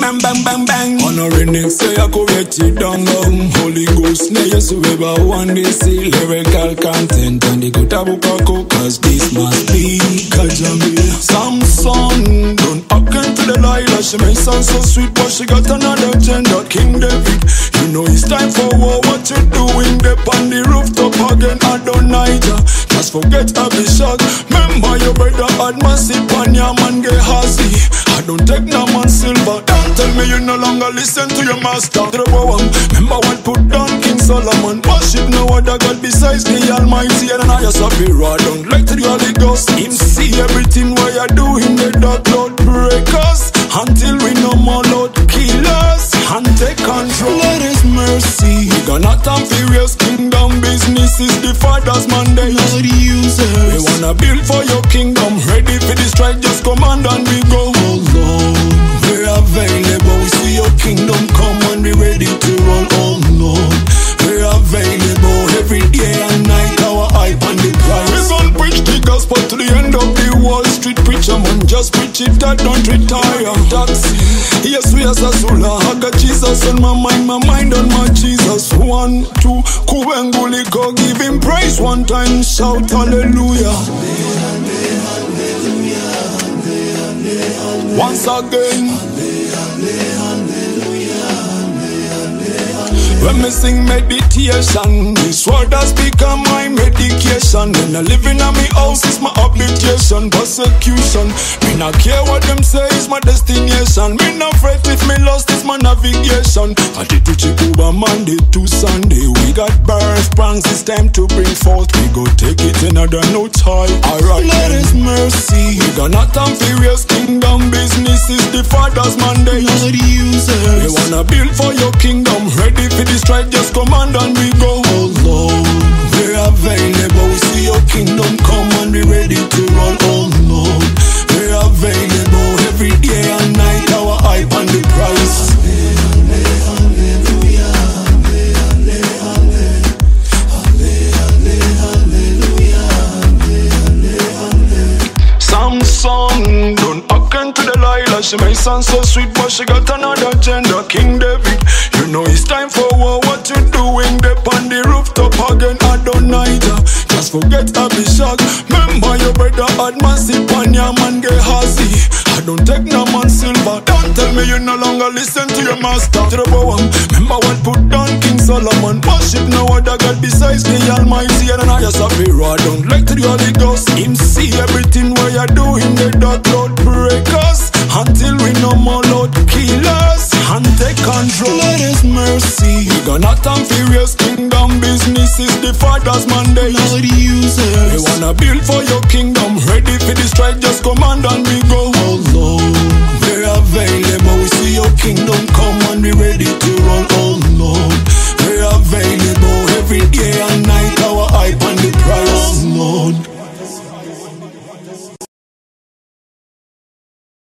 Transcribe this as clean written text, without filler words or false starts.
bang bang bang bang. On a remix, say I go get it down. Holy Ghost, now yes, whoever one day see lyrical content and they could have a cause this must be Kajamia. Samson, don't hearken to the Delilah. She may sound so sweet, but she got another gender. King David, you know it's time for war. What you doing? Up on the rooftop again, Adonijah. Just forget Abishag. Remember your brother had massive on your man Gehazi. I don't take no man silver. Don't tell me you no longer listen to your master. Remember what put down King Solomon. Worship no other God besides the Almighty. And I just be raw. Don't like to the Holy Ghost. Him see everything what you do in the dark. Lord break us until we no more Lord kill us and take control. Let His mercy. We got not time furious. Kingdom business is the Father's mandate. Lord use us. We wanna build for your kingdom. Ready for the strike, just command and we go. Oh Lord, we're available. We see your kingdom come and we ready to roll. Oh Lord, we're available every day and night. Our hype and the price. We gon' preach the gospel to the end of the Wall Street. Preacher man, just preach it, that don't retire. Taxi, yes we as a solar. I got Jesus on my mind on my Jesus. 1, 2, Kubenguli go give Him praise one time. Shout hallelujah. Once again. When me sing meditation, this word has become my medication. When I live in my house, it's my habitation. Persecution, me not care what them say, it's my destination. Me not fret if me lost, it's my navigation. Party to Chikuba Monday to Sunday. We got birth pranks, it's time to bring forth. We go take it another no time. Alright, let His mercy. We got not time furious. Kingdom business is the Father's mandate. Lord use us. We wanna build for your kingdom. Ready for the strike, just command and we go. Oh Lord, we're available. We see your kingdom come and we ready to roll. Oh Lord, we're available every day and night. Our hype and the price. Samson, don't hearken to Delilah. She may sound so sweet, but she got another gender. King David, you know it's time for war. What you doing? Up on the rooftop again, Adonijah. Just forget Abishag. Remember your brother had massive on your man Gehazi. I don't take no man silver. Don't tell me you no longer listen to your master. Remember what put down King Solomon. Worship no other God besides the Almighty. And I just be raw. Don't like to the Holy Ghost. Him see everything what you do in the dark. Lord break us until we no more Lord kill us and take control. Let His mercy. We got not time furious. Kingdom business is the Father's mandate. Lord use us. We wanna build for your kingdom. Ready for the strike, just command and we